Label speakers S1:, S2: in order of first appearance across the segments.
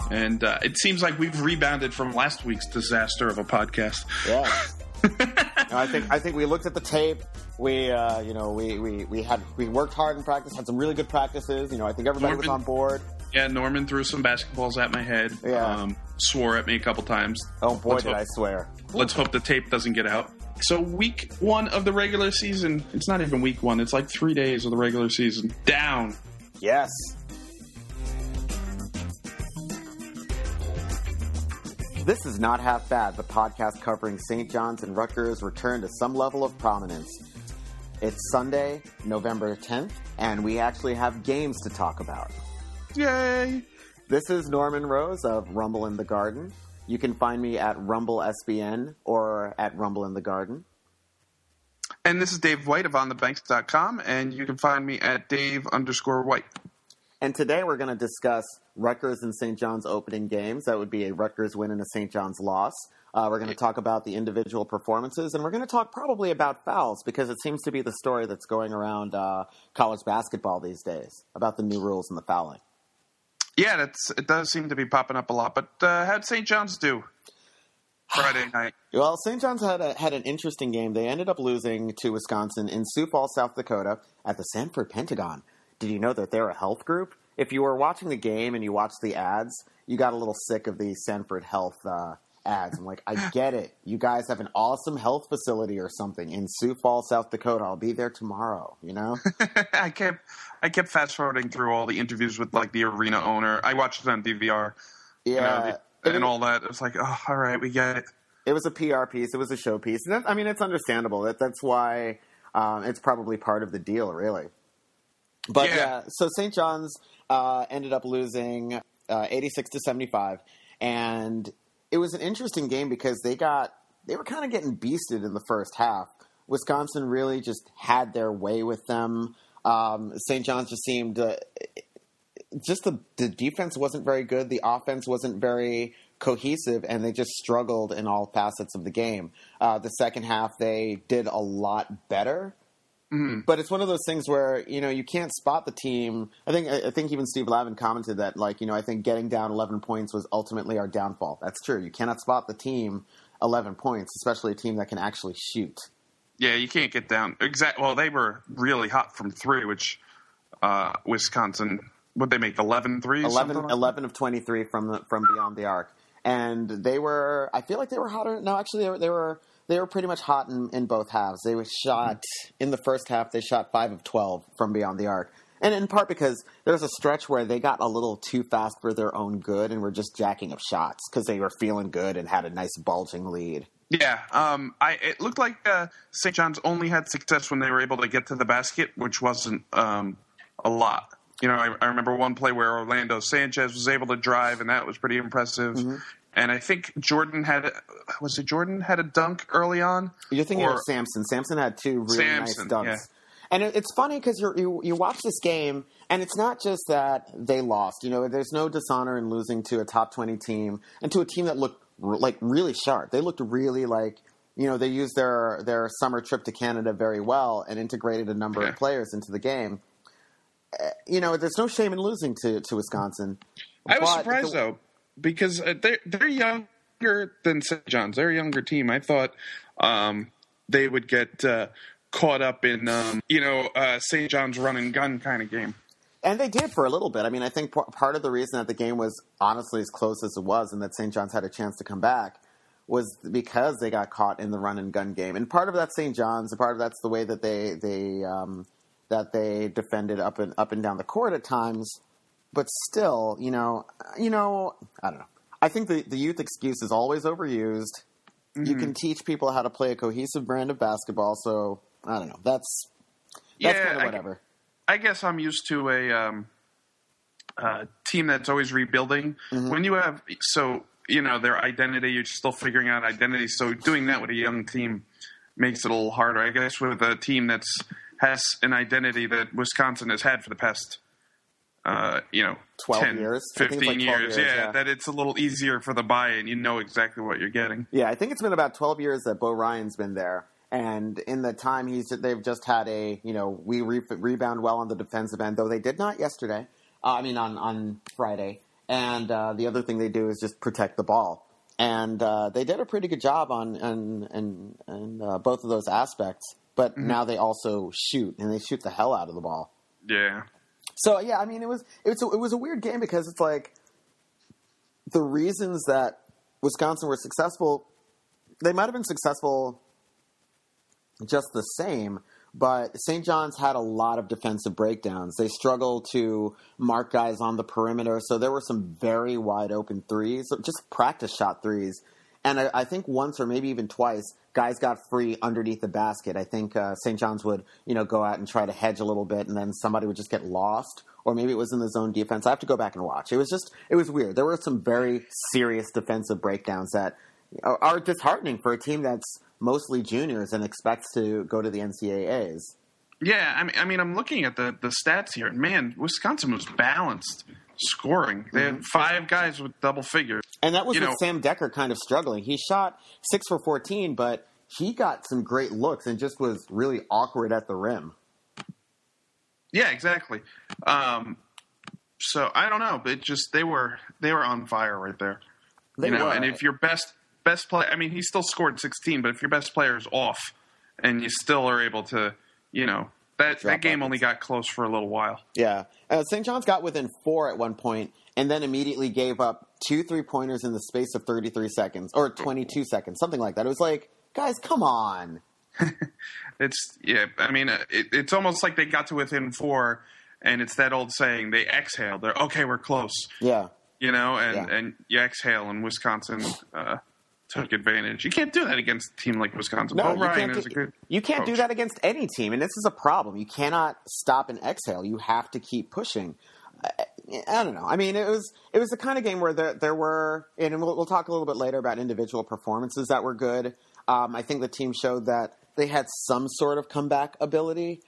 S1: And it seems like we've rebounded from last week's disaster of a podcast.
S2: Yeah. I think we looked at the tape. We worked hard in practice, had some really good practices. I think everybody was on board.
S1: Yeah, Norman threw some basketballs at my head.
S2: Yeah.
S1: Swore at me a couple times.
S2: Oh, boy, did I swear.
S1: Let's hope the tape doesn't get out. So week 1 of the regular season, it's not even week 1, it's like 3 days of the regular season. Down.
S2: Yes. This is Not Half Bad, the podcast covering St. John's and Rutgers' return to some level of prominence. It's Sunday, November 10th, and we actually have games to talk about.
S1: Yay!
S2: This is Norman Rose of Rumble in the Garden. You can find me at Rumble SBN or at Rumble in the Garden.
S1: And this is Dave White of OnTheBanks.com, and you can find me at Dave_White.
S2: And today we're going to discuss Rutgers and St. John's opening games. That would be a Rutgers win and a St. John's loss. We're going to talk about the individual performances, and we're going to talk probably about fouls, because it seems to be the story that's going around college basketball these days, about the new rules and the fouling.
S1: Yeah, it does seem to be popping up a lot. But how'd St. John's do Friday night?
S2: Well, St. John's had an interesting game. They ended up losing to Wisconsin in Sioux Falls, South Dakota, at the Sanford Pentagon. Did you know that they're a health group? If you were watching the game and you watched the ads, you got a little sick of the Sanford Health ads. I'm like, I get it. You guys have an awesome health facility or something in Sioux Falls, South Dakota. I'll be there tomorrow,
S1: I kept fast-forwarding through all the interviews with, the arena owner. I watched it on DVR.
S2: Yeah.
S1: And all that. It was like, oh, all right, we get it.
S2: It was a PR piece. It was a show piece. And it's understandable. That's why it's probably part of the deal, really. But, so St. John's ended up losing 86-75. And it was an interesting game because they were kind of getting beasted in the first half. Wisconsin really just had their way with them. St. John's just seemed the defense wasn't very good. The offense wasn't very cohesive, and they just struggled in all facets of the game. The second half, they did a lot better. Mm-hmm. But it's one of those things where, you can't spot the team. I think even Steve Lavin commented that, I think getting down 11 points was ultimately our downfall. That's true. You cannot spot the team 11 points, especially a team that can actually shoot.
S1: Yeah, you can't get down. Well, they were really hot from 3, which Wisconsin, would they make 11 threes?
S2: 11 of 23 from beyond the arc. And I feel like they were hotter. No, actually, they were pretty much hot in both halves. They were shot, in the first half, they shot 5 of 12 from beyond the arc. And in part because there was a stretch where they got a little too fast for their own good and were just jacking up shots because they were feeling good and had a nice bulging lead.
S1: Yeah, it looked like St. John's only had success when they were able to get to the basket, which wasn't a lot. I remember one play where Orlando Sanchez was able to drive, and that was pretty impressive. Mm-hmm. And I think Jordan had a dunk early on?
S2: You're thinking of Samson. Samson had 2 really nice dunks. Yeah. And it's funny because you watch this game, and it's not just that they lost. There's no dishonor in losing to a top 20 team and to a team that looked really sharp. They looked really they used their summer trip to Canada very well and integrated a number of players into the game. There's no shame in losing to Wisconsin.
S1: I was surprised, though, because they're younger than St. John's. They're a younger team. I thought they would get caught up in, St. John's run and gun kind of game.
S2: And they did for a little bit. I think part of the reason that the game was honestly as close as it was and that St. John's had a chance to come back was because they got caught in the run and gun game. And part of that's St. John's, and part of that's the way that they defended up and down the court at times. But still, I don't know. I think the youth excuse is always overused. Mm-hmm. You can teach people how to play a cohesive brand of basketball. So I don't know. That's kind of whatever.
S1: I guess I'm used to a team that's always rebuilding. Mm-hmm. When you have their identity, you're still figuring out identity. So doing that with a young team makes it a little harder. I guess with a team has an identity that Wisconsin has had for the past
S2: 12 years,
S1: 15 years, that it's a little easier for the buy-in. You know exactly what you're getting.
S2: Yeah, I think it's been about 12 years that Bo Ryan's been there. And in the time they've just had we rebound well on the defensive end, though they did not yesterday. On Friday. and the other thing they do is just protect the ball. And they did a pretty good job on both of those aspects. But now they also shoot, and they shoot the hell out of the ball.
S1: Yeah.
S2: So yeah, I mean, it was a weird game because it's like the reasons that Wisconsin were successful, they might have been successful just the same, but St. John's had a lot of defensive breakdowns. They struggled to mark guys on the perimeter, so there were some very wide open threes, just practice shot threes. And I think once or maybe even twice, guys got free underneath the basket. I think St. John's would, go out and try to hedge a little bit, and then somebody would just get lost, or maybe it was in the zone defense. I have to go back and watch. It was weird. There were some very serious defensive breakdowns that are disheartening for a team that's mostly juniors and expects to go to the NCAAs.
S1: Yeah, I mean, I'm looking at the stats here, and man, Wisconsin was balanced scoring. They had 5 guys with double figures.
S2: And that was with Sam Decker kind of struggling. He shot 6 for 14, but he got some great looks and just was really awkward at the rim.
S1: Yeah, exactly. So I don't know, but they were on fire right there.
S2: They were.
S1: And if your best player, I mean, he still scored 16, but if your best player is off and you still are able to, that game only got close for a little while.
S2: Yeah. St. John's got within 4 at one point and then immediately gave up 2 3-pointers in the space of 33 seconds or 22 seconds, something like that. It was like, guys, come on.
S1: It's almost like they got to within 4, and it's that old saying, they exhaled. They're, okay, we're close.
S2: Yeah.
S1: And you exhale, and Wisconsin took advantage. You can't do that against a team like Wisconsin.
S2: No,
S1: you can't
S2: do that against any team, and this is a problem. You cannot stop and exhale. You have to keep pushing. I don't know. I mean, it was the kind of game where there were, and we'll talk a little bit later about individual performances that were good. I think the team showed that they had some sort of comeback ability.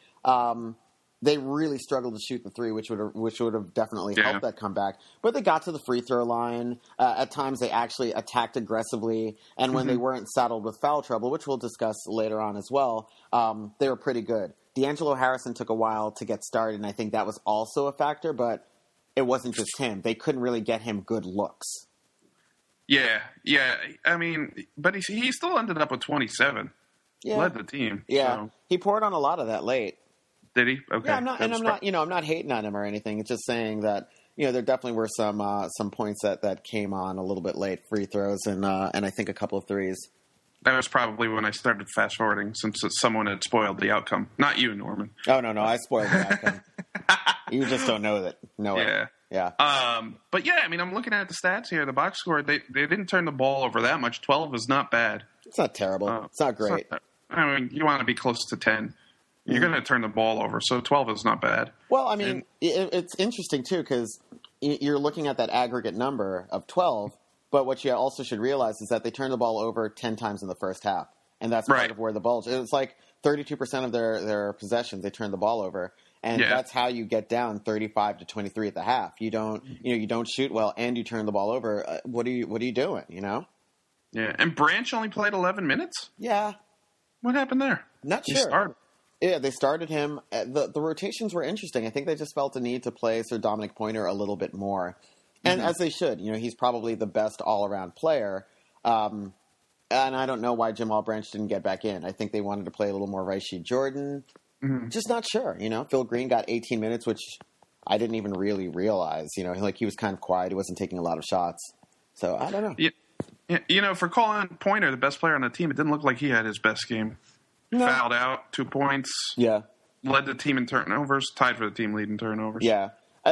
S2: They really struggled to shoot the 3, which would have definitely helped that comeback. But they got to the free throw line. At times, they actually attacked aggressively. And when they weren't saddled with foul trouble, which we'll discuss later on as well, they were pretty good. D'Angelo Harrison took a while to get started, and I think that was also a factor. But it wasn't just him. They couldn't really get him good looks.
S1: Yeah. I mean, but he still ended up with 27.
S2: Yeah.
S1: Led the team.
S2: Yeah.
S1: So.
S2: He poured on a lot of that late.
S1: Did he? Okay.
S2: Yeah, I'm not hating on him or anything. It's just saying that, there definitely were some points that came on a little bit late, free throws and I think a couple of threes.
S1: That was probably when I started fast forwarding, since someone had spoiled the outcome. Not you, Norman.
S2: Oh no, I spoiled the outcome. You just don't know it. Yeah.
S1: But yeah, I mean, I'm looking at the stats here. The box score, they didn't turn the ball over that much. 12 is not bad.
S2: It's not terrible. It's not great.
S1: I mean, you want to be close to 10. You're going to turn the ball over, so 12 is not bad.
S2: Well, I mean, it's interesting, too, because you're looking at that aggregate number of 12, but what you also should realize is that they turned the ball over 10 times in the first half, and that's part of where the bulge – it was like 32% of their possessions they turned the ball over, and that's how you get down 35-23 at the half. You don't shoot well and you turn the ball over. What are you doing,
S1: Yeah, and Branch only played 11 minutes?
S2: Yeah.
S1: What happened there?
S2: Not sure.
S1: He started.
S2: Yeah, they started him. The rotations were interesting. I think they just felt a need to play Sir Dominic Pointer a little bit more. And as they should. He's probably the best all-around player. And I don't know why Jamal Branch didn't get back in. I think they wanted to play a little more Rashid Jordan. Just not sure. Phil Green got 18 minutes, which I didn't even really realize. He was kind of quiet. He wasn't taking a lot of shots. So, I don't know.
S1: Yeah, for Colin Pointer, the best player on the team, it didn't look like he had his best game. No. Fouled out, 2 points.
S2: Yeah.
S1: Led the team in turnovers, tied for the team lead in turnovers.
S2: Yeah.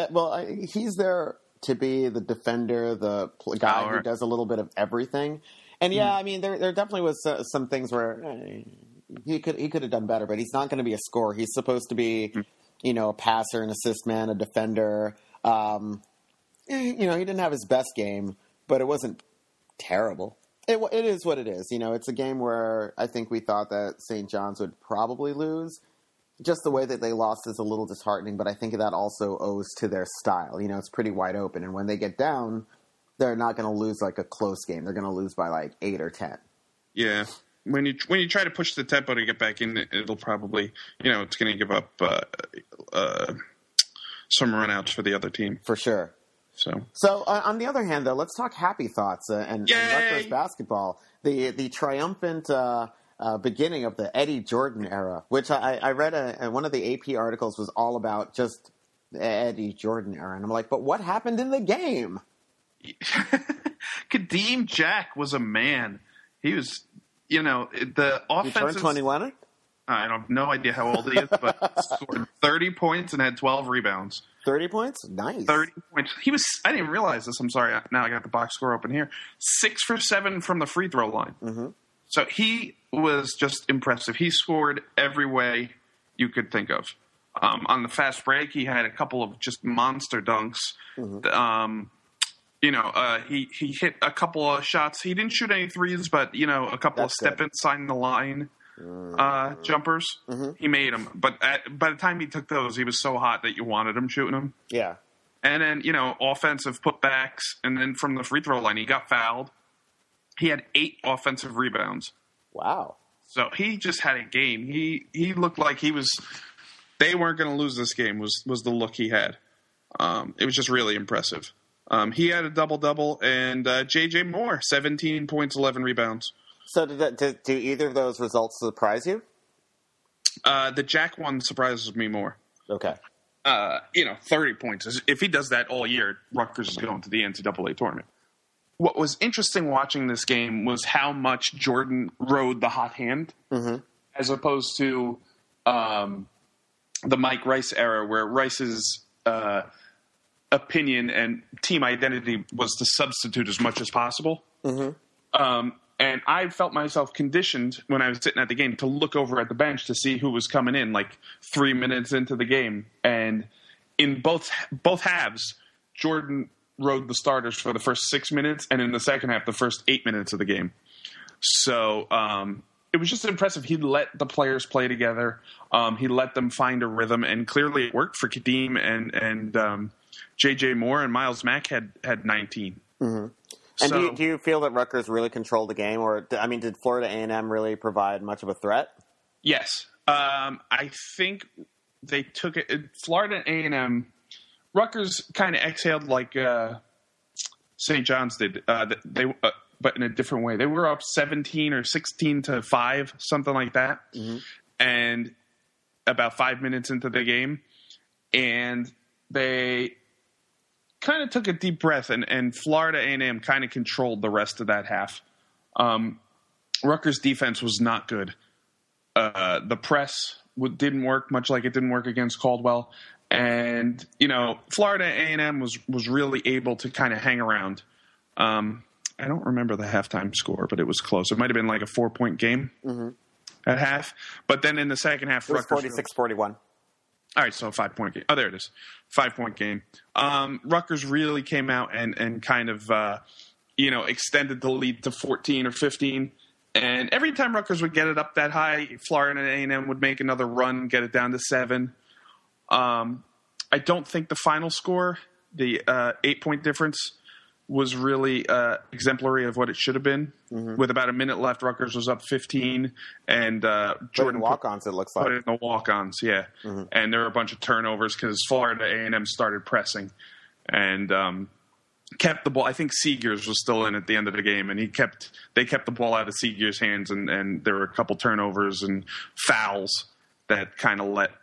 S2: He's there to be the defender, the guy who does a little bit of everything. And I mean, there definitely was some things where he could have done better, but he's not going to be a scorer. He's supposed to be, a passer, an assist man, a defender. He didn't have his best game, but it wasn't terrible. It is what it is. It's a game where I think we thought that St. John's would probably lose. Just the way that they lost is a little disheartening, but I think that also owes to their style. It's pretty wide open, and when they get down, they're not going to lose like a close game. They're going to lose by like 8 or 10.
S1: Yeah. When you try to push the tempo to get back in, it'll probably, it's going to give up some runouts for the other team.
S2: For sure. So on the other hand, though, let's talk happy thoughts and Rutgers basketball. The triumphant beginning of the Eddie Jordan era, which I read one of the AP articles was all about just the Eddie Jordan era, and I'm like, but what happened in the game?
S1: Kadeem Jack was a man. He was, the offense.
S2: He turned 21?
S1: I have no idea how old he is, but scored 30 points and had 12 rebounds.
S2: 30 points? Nice.
S1: 30 points. I didn't realize this. I'm sorry. Now I got the box score open here. 6 for 7 from the free throw line. Mm-hmm. So he was just impressive. He scored every way you could think of. On the fast break, he had a couple of just monster dunks. Mm-hmm. He hit a couple of shots. He didn't shoot any threes, but, a couple of step inside the line jumpers. Mm-hmm. He made them. But by the time he took those, he was so hot that you wanted him shooting them.
S2: Yeah.
S1: And then, offensive putbacks. And then from the free throw line, he got fouled. He had 8 offensive rebounds.
S2: Wow.
S1: So he just had a game. He looked like they weren't going to lose this game was the look he had. It was just really impressive. He had a double-double, and J.J. Moore, 17 points, 11 rebounds.
S2: So do either of those results surprise you?
S1: The Jack one surprises me more.
S2: Okay.
S1: 30 points. If he does that all year, Rutgers is going to the NCAA tournament. What was interesting watching this game was how much Jordan rode the hot hand, as opposed to the Mike Rice era, where Rice's opinion and team identity was to substitute as much as possible. Mm-hmm. And I felt myself conditioned when I was sitting at the game to look over at the bench to see who was coming in, like 3 minutes into the game. And in both halves, Jordan rode the starters for the first 6 minutes, and in the second half, the first 8 minutes of the game. So it was just impressive. He let the players play together. He let them find a rhythm, and clearly it worked for Kadeem and J.J. Moore, and Miles Mack had 19.
S2: Mm-hmm. And so, do you feel that Rutgers really controlled the game, or did Florida A&M really provide much of a threat?
S1: Yes, I think they took it. Florida A&M, Rutgers kind of exhaled like St. John's did. But in a different way. They were up 17 or 16-5, something like that, and about 5 minutes into the game, and they kind of took a deep breath, and Florida A&M kind of controlled the rest of that half. Rutgers' defense was not good. The press didn't work, much like it didn't work against Caldwell. And, Florida A&M was really able to kind of hang around. I don't remember the halftime score, but it was close. It might have been like a 4-point game at half. But then in the second half,
S2: it was 46-41.
S1: All right, so a 5-point game. Oh, there it is. 5-point game. Rutgers really came out and kind of, extended the lead to 14 or 15. And every time Rutgers would get it up that high, Florida A&M would make another run, get it down to 7. I don't think the final score, the 8-point difference, was really exemplary of what it should have been. Mm-hmm. With about a minute left, Rutgers was up 15, and Jordan
S2: walk-ons. It looks like
S1: put it in the walk-ons, yeah. Mm-hmm. And there were a bunch of turnovers because Florida A&M started pressing and kept the ball. I think Seegers was still in at the end of the game, and they kept the ball out of Seegers' hands, and there were a couple turnovers and fouls that kind of let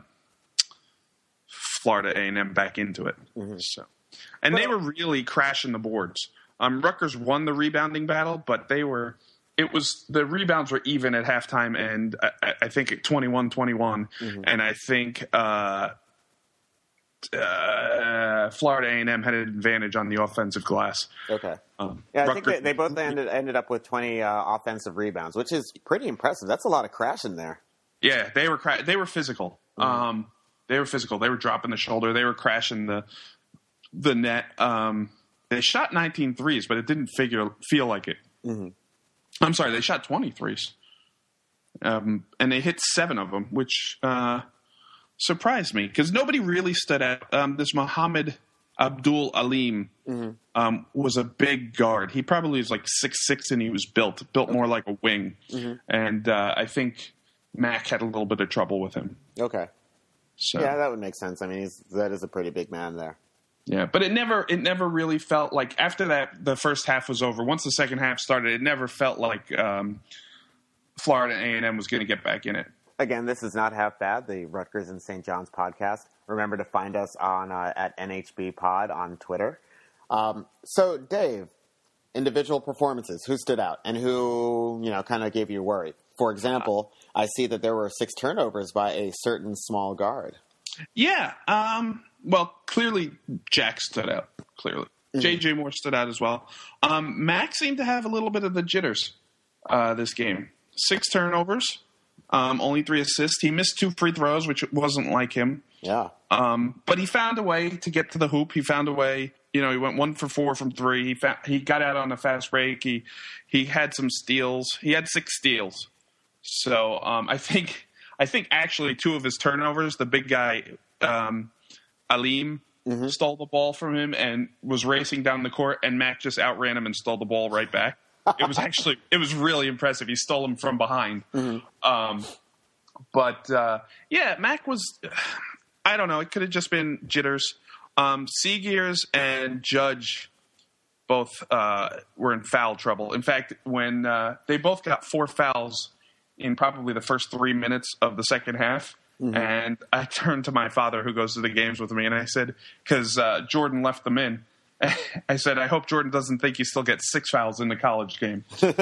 S1: Florida A&M back into it. Mm-hmm. So. And they were really crashing the boards. Rutgers won the rebounding battle, but the rebounds were even at halftime, and I think at 21-21. Mm-hmm. And I think Florida A&M had an advantage on the offensive glass.
S2: Okay. I think they both ended up with 20 offensive rebounds, which is pretty impressive. That's a lot of crashing there.
S1: Yeah, they were physical. Mm-hmm. They were physical. They were dropping the shoulder. They were crashing the net. They shot 19 threes, but it didn't feel like it. Mm-hmm. I'm sorry, they shot 20 threes. And they hit 7 of them, which surprised me because nobody really stood out. This Muhammad Abdul Alim was a big guard. He probably was like 6'6", and he was built more like a wing. Mm-hmm. And I think Mack had a little bit of trouble with him.
S2: Okay. So. Yeah, that would make sense. I mean, that is a pretty big man there.
S1: Yeah, but it never really felt like after that the first half was over. Once the second half started, it never felt like Florida A&M was going to get back in it.
S2: Again, this is not half bad. The Rutgers and St. John's podcast. Remember to find us on at NHB Pod on Twitter. So, Dave, individual performances. Who stood out and who kind of gave you worry? For example, I see that there were 6 turnovers by a certain small guard.
S1: Yeah. Well, clearly Jack stood out. Clearly, J.J. Moore stood out as well. Mac seemed to have a little bit of the jitters this game. 6 turnovers. Only 3 assists. He missed 2 free throws, which wasn't like him.
S2: Yeah.
S1: But he found a way to get to the hoop. He found a way. He went 1 for 4 from 3. He got out on a fast break. He had some steals. He had 6 steals. So I think actually 2 of his turnovers, the big guy Alim stole the ball from him and was racing down the court, and Mac just outran him and stole the ball right back. It was really impressive. He stole him from behind. Mac was, I don't know, it could have just been jitters. Seagears and Judge both were in foul trouble. In fact, when they both got 4 fouls in probably the first 3 minutes of the second half, and I turned to my father who goes to the games with me, and I said, because Jordan left them in, I said, I hope Jordan doesn't think he still gets 6 fouls in the college game.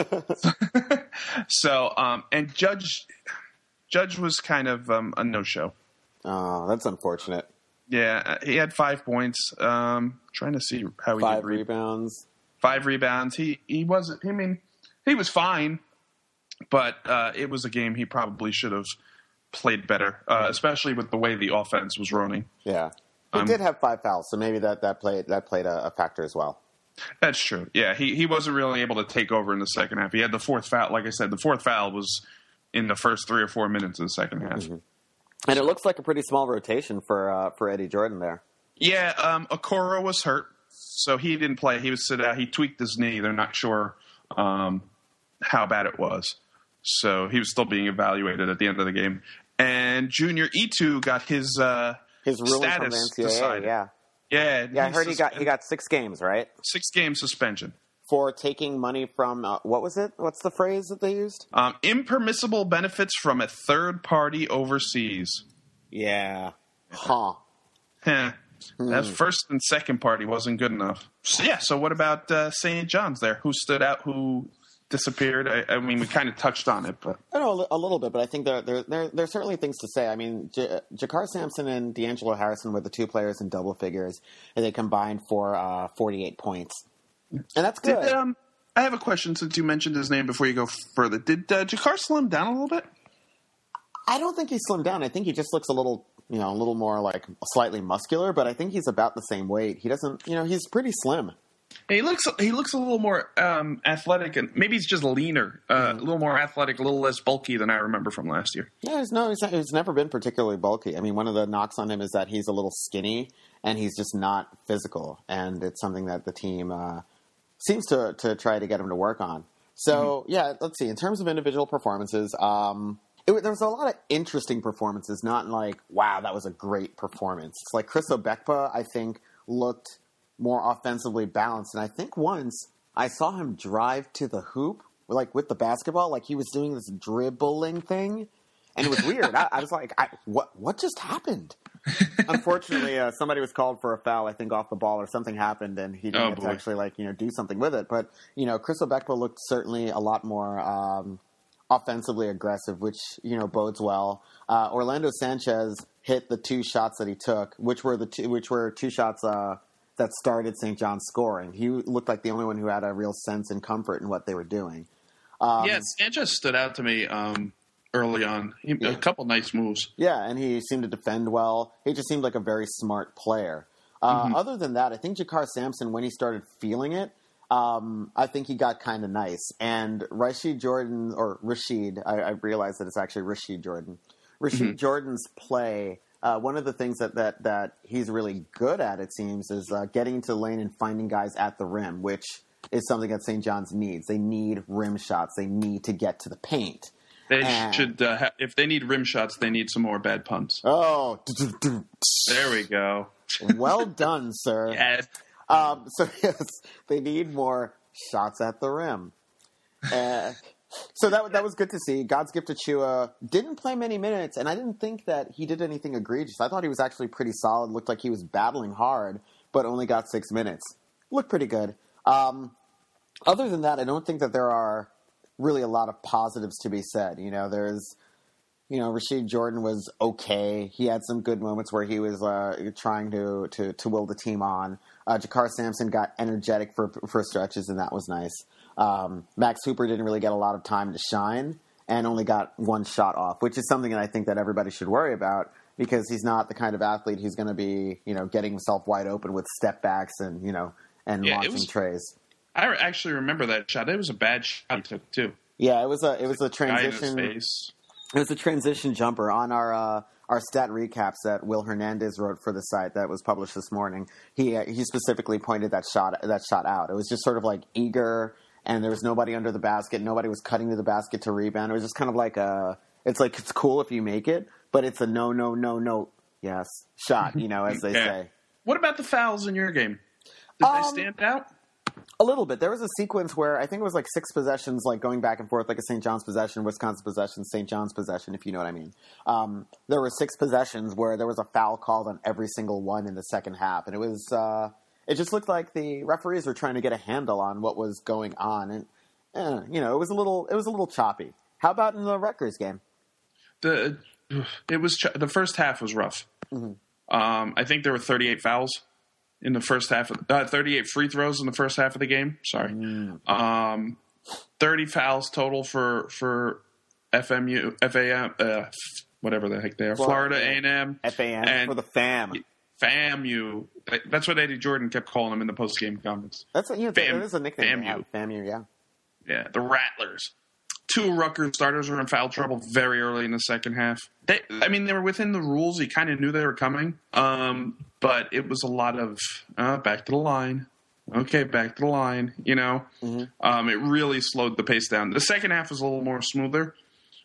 S1: And Judge was kind of a no-show.
S2: Oh, that's unfortunate.
S1: Yeah, he had 5 points. Trying to see how he did.
S2: 5 rebounds.
S1: 5 rebounds. He wasn't. I mean, he was fine, but it was a game he probably should have played better, especially with the way the offense was running.
S2: Yeah. He did have 5 fouls, so maybe that played a factor as well.
S1: That's true. Yeah, he wasn't really able to take over in the second half. He had the 4th foul. Like I said, the 4th foul was in the first 3 or 4 minutes of the second half.
S2: And it looks like a pretty small rotation for Eddie Jordan there.
S1: Yeah, Okoro was hurt, so he didn't play. He was sit out. He tweaked his knee. They're not sure how bad it was, so he was still being evaluated at the end of the game. And Junior Itu got his ruling
S2: from the NCAA.
S1: Decided.
S2: Yeah. I heard he got 6 games, right?
S1: 6-game suspension
S2: for taking money from what was it? What's the phrase that they used?
S1: Impermissible benefits from a third party overseas.
S2: Yeah. Huh.
S1: That first and second party wasn't good enough. So what about St. John's there? Who stood out? Who disappeared? I mean, we kind of touched on it, but
S2: I know a little bit. But I think there's certainly things to say. I mean, Jakar Sampson and D'Angelo Harrison were the 2 players in double figures, and they combined for 48 points, and that's good.
S1: I have a question since you mentioned his name before you go further. Did Jakar slim down a little bit?
S2: I don't think he slimmed down. I think he just looks a little more like slightly muscular, but I think he's about the same weight. He doesn't, he's pretty slim.
S1: He looks a little more athletic, and maybe he's just leaner, a little more athletic, a little less bulky than I remember from last year.
S2: Yeah, he's never been particularly bulky. I mean, one of the knocks on him is that he's a little skinny, and he's just not physical, and it's something that the team seems to try to get him to work on. So, let's see. In terms of individual performances, there was a lot of interesting performances, not like, wow, that was a great performance. It's like Chris Obekpa, I think, looked more offensively balanced. And I think once I saw him drive to the hoop, like with the basketball, like he was doing this dribbling thing. And it was weird. I was like, what just happened? Unfortunately, somebody was called for a foul, I think, off the ball or something happened, and he didn't get to actually do something with it. But, Chris Obekpa looked certainly a lot more offensively aggressive, which, bodes well. Orlando Sanchez hit the 2 shots that he took, which were 2 shots that started St. John's scoring. He looked like the only one who had a real sense and comfort in what they were doing.
S1: Sanchez stood out to me early on. A couple nice moves.
S2: Yeah, and he seemed to defend well. He just seemed like a very smart player. Other than that, I think Jakar Sampson, when he started feeling it, I think he got kind of nice. And Rashid Jordan, or Rashid, I realize that it's actually Rashid Jordan. Rashid Jordan's play, one of the things that he's really good at, it seems, is getting to the lane and finding guys at the rim, which is something that St. John's needs. They need rim shots. They need to get to the paint.
S1: They should, if they need rim shots, they need some more bad punts.
S2: Oh.
S1: There we go.
S2: Well done, sir.
S1: Yes.
S2: So yes, they need more shots at the rim. So that was good to see. God's gift to Chua didn't play many minutes, and I didn't think that he did anything egregious. I thought he was actually pretty solid. Looked like he was battling hard, but only got 6 minutes. Looked pretty good. Other than that, I don't think that there are really a lot of positives to be said. Rashid Jordan was okay. He had some good moments where he was trying to will the team on. Jakar Sampson got energetic for stretches, and that was nice. Max Hooper didn't really get a lot of time to shine and only got one shot off, which is something that I think that everybody should worry about because he's not the kind of athlete who's going to be, getting himself wide open with step backs and launching trays.
S1: I actually remember that shot. It was a bad shot he took too.
S2: Yeah, it was a transition.
S1: Guy in his face.
S2: It was a transition jumper on our stat recaps that Will Hernandez wrote for the site that was published this morning. He specifically pointed that shot out. It was just sort of like eager, and there was nobody under the basket. Nobody was cutting to the basket to rebound. It was just kind of like it's cool if you make it, but it's a no, yes shot. As they say.
S1: What about the fouls in your game? Did they stand out?
S2: A little bit. There was a sequence where I think it was like 6 possessions, like going back and forth, like a St. John's possession, Wisconsin possession, St. John's possession, if you know what I mean. There were 6 possessions where there was a foul called on every single one in the second half, and it just looked like the referees were trying to get a handle on what was going on, and it was a little choppy. How about in the Rutgers game?
S1: The first half was rough. Mm-hmm. I think there were 38 fouls in the first half, 38 free throws in the first half of the game. Sorry. 30 fouls total for FAM, whatever the heck they are. Florida A&M.
S2: FAM and for the FAM.
S1: FAMU. That's what Eddie Jordan kept calling them in the post-game comments.
S2: That is a nickname. FAMU, yeah.
S1: Yeah, the Rattlers. 2 Rutgers starters were in foul trouble very early in the second half. They were within the rules. You kind of knew they were coming. But it was a lot of back to the line. Okay, back to the line. Mm-hmm. It really slowed the pace down. The second half was a little more smoother.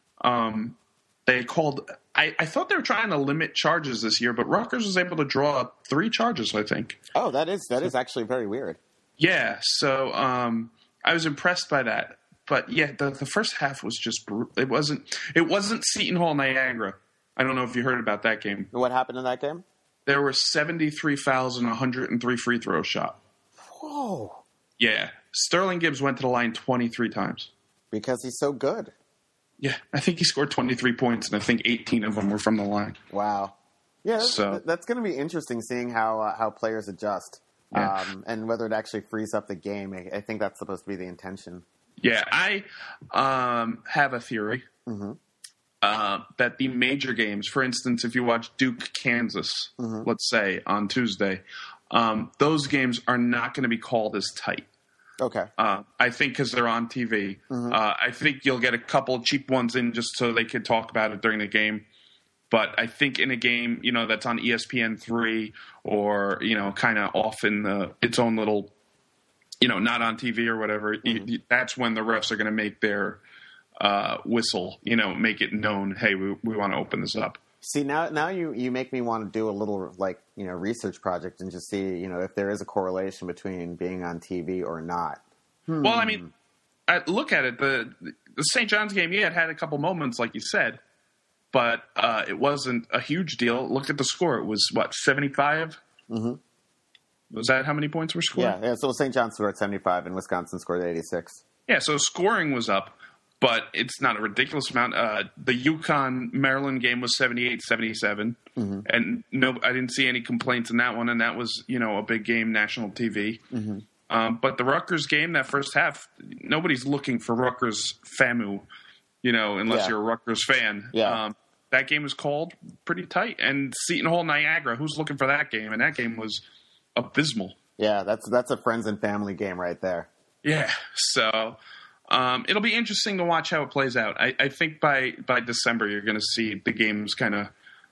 S1: They called. I thought they were trying to limit charges this year, but Rutgers was able to draw up 3 charges, I think.
S2: Oh, that is actually very weird.
S1: Yeah, so I was impressed by that. But yeah, the first half was just it wasn't Seton Hall Niagara. I don't know if you heard about that game.
S2: What happened in that game?
S1: There were 73 fouls and 103 free throws shot.
S2: Whoa.
S1: Yeah. Sterling Gibbs went to the line 23 times.
S2: Because he's so good.
S1: Yeah. I think he scored 23 points, and I think 18 of them were from the line.
S2: Wow. Yeah, that's going to be interesting seeing how players adjust. Yeah. And whether it actually frees up the game. I think that's supposed to be the intention.
S1: Yeah. I have a theory. Mm-hmm. That the major games, for instance, if you watch Duke, Kansas, mm-hmm. let's say on Tuesday, those games are not going to be called as tight.
S2: Okay.
S1: I think because they're on TV. Mm-hmm. I think you'll get a couple cheap ones in just so they could talk about it during the game. But I think in a game, that's on ESPN3 or, kind of off in its own little, not on TV or whatever, mm-hmm. That's when the refs are going to make their whistle, make it known, hey, we want to open this up.
S2: See, now you make me want to do a little, research project and just see, if there is a correlation between being on TV or not.
S1: Well, I look at it. The St. John's game, it had a couple moments, like you said, but it wasn't a huge deal. Look at the score. It was, 75? Mm-hmm. Was that how many points were scored?
S2: Yeah, so St. John scored 75 and Wisconsin scored 86.
S1: Yeah, so scoring was up. But it's not a ridiculous amount. The UConn-Maryland game was 78-77. Mm-hmm. And I didn't see any complaints in that one. And that was, a big game, national TV. Mm-hmm. But the Rutgers game, that first half, nobody's looking for Rutgers FAMU, unless you're a Rutgers fan.
S2: Yeah.
S1: That game was called pretty tight. And Seton Hall Niagara, who's looking for that game? And that game was abysmal.
S2: Yeah, that's a friends and family game right there.
S1: Yeah, so... it'll be interesting to watch how it plays out. I think by December you're going to see the games kind of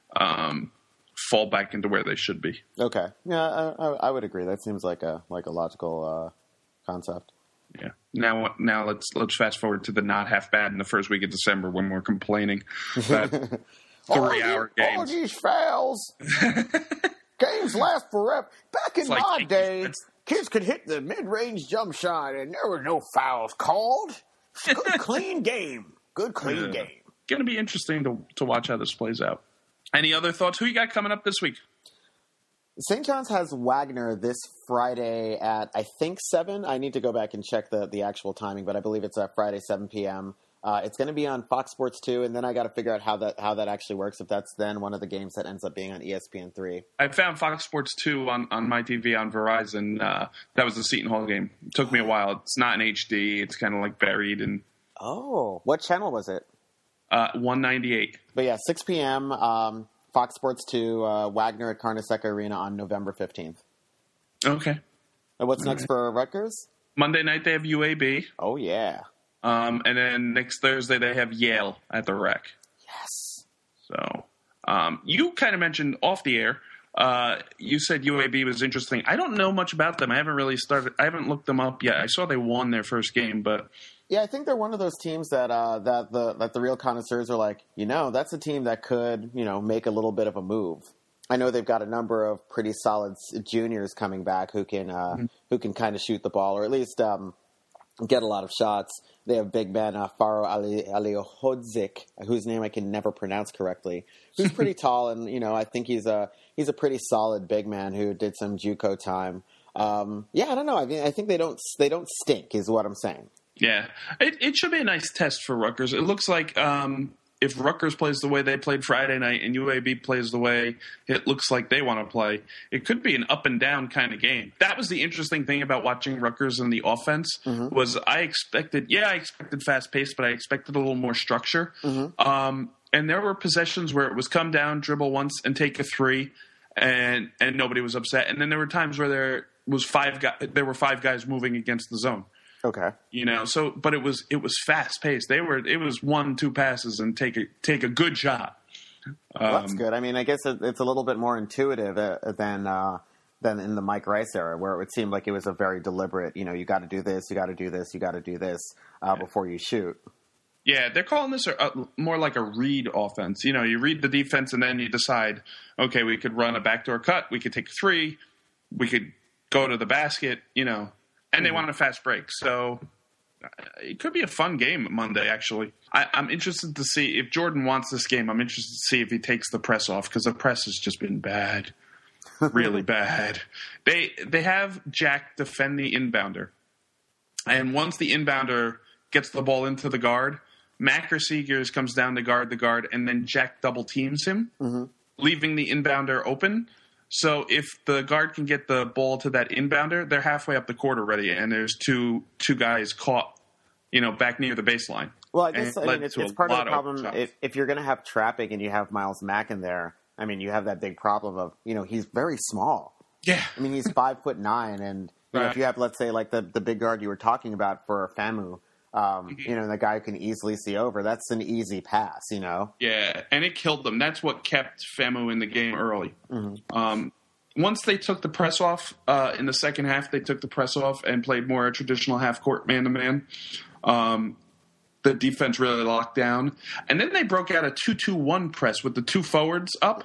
S1: fall back into where they should be.
S2: Okay, yeah, I would agree. That seems like a logical concept.
S1: Yeah. Now let's fast forward to the not half bad in the first week of December when we're complaining that 3-hour games.
S2: All these fouls. Games last forever. Back in my day, kids could hit the mid-range jump shot, and there were no fouls called. Good, clean game. Good, clean game.
S1: Going to be interesting to watch how this plays out. Any other thoughts? Who you got coming up this week?
S2: St. John's has Wagner this Friday at, I think, 7. I need to go back and check the actual timing, but I believe it's Friday, 7 p.m. It's going to be on Fox Sports 2, and then I got to figure out how that actually works, if that's then one of the games that ends up being on ESPN3.
S1: I found Fox Sports 2 on my TV on Verizon. That was the Seton Hall game. It took me a while. It's not in HD. It's kind of like buried.
S2: Oh, what channel was it?
S1: 198.
S2: But yeah, 6 p.m., Fox Sports 2, Wagner at Carnesecca Arena on November 15th.
S1: Okay.
S2: And what's next for Rutgers?
S1: Monday night they have UAB.
S2: Oh, yeah.
S1: And then next Thursday they have Yale at the Rec.
S2: Yes.
S1: So you kind of mentioned off the air, you said UAB was interesting. I don't know much about them. I haven't looked them up yet. I saw they won their first game, but...
S2: Yeah, I think they're one of those teams that the real connoisseurs are like, that's a team that could, make a little bit of a move. I know they've got a number of pretty solid juniors coming back who can kind of shoot the ball, or at least get a lot of shots. They have big man Faro Alihodzik, whose name I can never pronounce correctly, who's pretty tall, and I think he's a pretty solid big man who did some JUCO time. I don't know. I mean, I think they don't stink, is what I'm saying.
S1: Yeah, it should be a nice test for Rutgers. It looks like if Rutgers plays the way they played Friday night and UAB plays the way it looks like they want to play, it could be an up and down kind of game. That was the interesting thing about watching Rutgers in the offense was I expected fast pace, but I expected a little more structure. And there were possessions where it was come down, dribble once, and take a three, and nobody was upset. And then there were times where there were 5 guys moving against the zone.
S2: Okay.
S1: But it was fast paced. It was 1-2 passes and take a good shot.
S2: Well, that's good. I mean, I guess it's a little bit more intuitive than in the Mike Rice era, where it would seem like it was a very deliberate. You got to do this, you got to do this, you got to do this before you shoot.
S1: Yeah, they're calling this more like a read offense. You read the defense and then you decide, okay, we could run a backdoor cut, we could take a three, we could go to the basket, And they want a fast break. So it could be a fun game Monday, actually. I'm interested to see if Jordan wants this game. I'm interested to see if he takes the press off, because the press has just been bad. Really bad. They have Jack defend the inbounder. And once the inbounder gets the ball into the guard, Macker Seegers comes down to guard the guard, and then Jack double teams him, leaving the inbounder open. So if the guard can get the ball to that inbounder, they're halfway up the court already, and there's two guys caught, back near the baseline.
S2: Well, I guess it's part of the problem. If you're going to have trapping and you have Miles Mack in there, I mean, you have that big problem of, he's very small.
S1: Yeah.
S2: I mean, he's 5'9", and if you have, let's say, like the big guard you were talking about for Famu, the guy who can easily see over, that's an easy pass,
S1: Yeah, and it killed them. That's what kept Famu in the game early. Once they took the press off in the second half, they took the press off and played more a traditional half-court man-to-man. The defense really locked down. And then they broke out a 2-2-1 press with the two forwards up.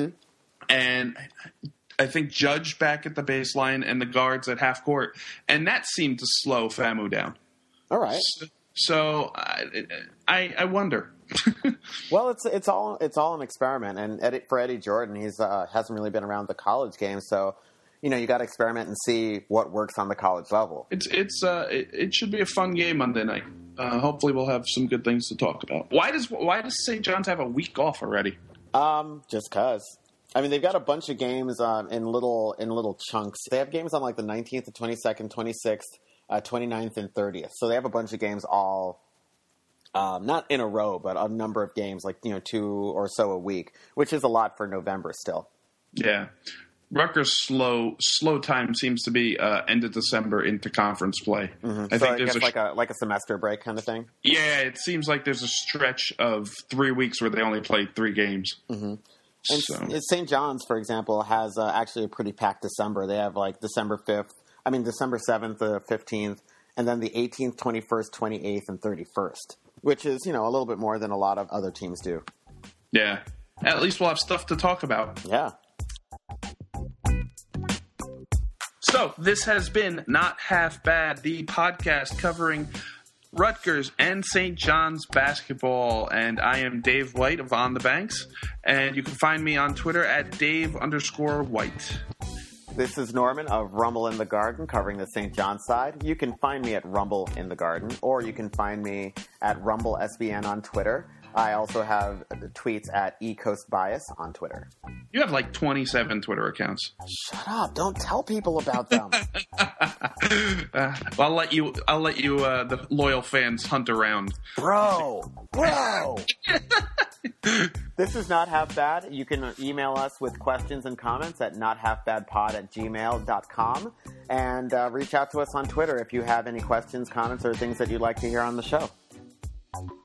S1: And I think Judge back at the baseline and the guards at half-court. And that seemed to slow Famu down.
S2: All right.
S1: So I wonder.
S2: Well, it's all an experiment, and for Eddie Jordan, he's hasn't really been around the college game, so you got to experiment and see what works on the college level.
S1: It should be a fun game Monday night. Hopefully, we'll have some good things to talk about. Why does St. John's have a week off already?
S2: Just cause. I mean, they've got a bunch of games in little chunks. They have games on like the 19th, the 22nd, 26th. 29th and 30th. So they have a bunch of games all, not in a row, but a number of games, like, 2 or so a week, which is a lot for November still.
S1: Yeah. Rutgers' slow time seems to be end of December into conference play.
S2: I think there's like a semester break kind of thing.
S1: Yeah, it seems like there's a stretch of 3 weeks where they only played 3 games.
S2: And St. John's, for example, has actually a pretty packed December. They have like December 7th, the 15th, and then the 18th, 21st, 28th, and 31st, which is, a little bit more than a lot of other teams do.
S1: Yeah. At least we'll have stuff to talk about.
S2: Yeah.
S1: So this has been Not Half Bad, the podcast covering Rutgers and St. John's basketball. And I am Dave White of On the Banks. And you can find me on Twitter at Dave_White.
S2: This is Norman of Rumble in the Garden, covering the St. John's side. You can find me at Rumble in the Garden, or you can find me at RumbleSBN on Twitter. I also have tweets at eCoastBias on Twitter.
S1: You have like 27 Twitter accounts.
S2: Shut up! Don't tell people about them.
S1: I'll let you. The loyal fans hunt around.
S2: Bro. This is Not Half Bad. You can email us with questions and comments at nothalfbadpod@gmail.com, and reach out to us on Twitter if you have any questions, comments, or things that you'd like to hear on the show.